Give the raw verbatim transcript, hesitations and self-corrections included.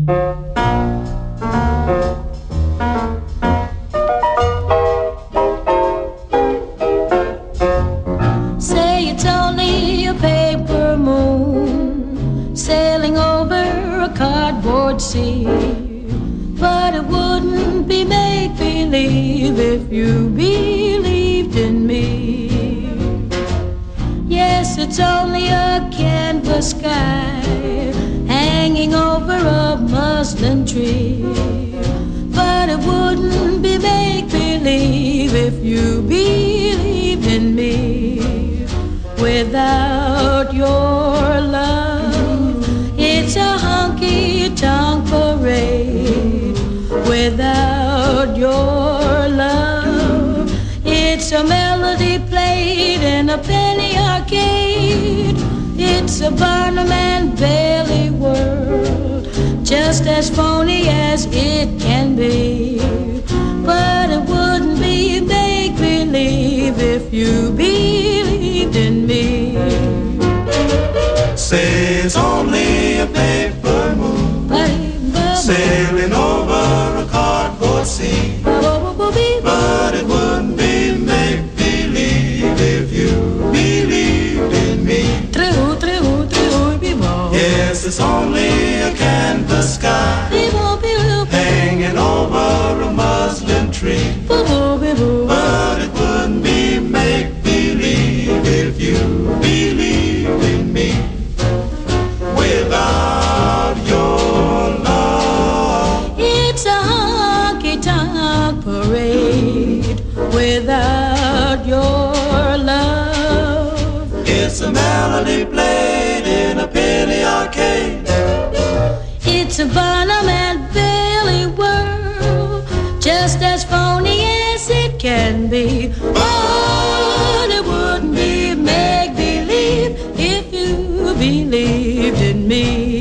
Say it's only a paper moon sailing over a cardboard sea, but it wouldn't be make-believe if you believed in me. Yes, it's only a canvas sky hanging over a muslin tree, but it wouldn't be make-believe if you believed in me. Without your love, it's a honky-tonk parade. Without your love, it's a melody played in a penny arcade. It's a Barnum and Bailey world, just as phony as it can be. But it wouldn't be make-believe if you believed in me. Say it's only a paper moon sailing over a cardboard sea, but it wouldn't be make-believe if you believed in me. Yes, it's only a canvas sky hanging over a muslin tree, but it wouldn't be make-believe if you believed in me. Without your love, it's a honky-tonk parade. Without your love, it's a melody played in a penny arcade. It's a Barnum and Bailey world, just as phony as it can be. But it wouldn't be make-believe if you believed in me.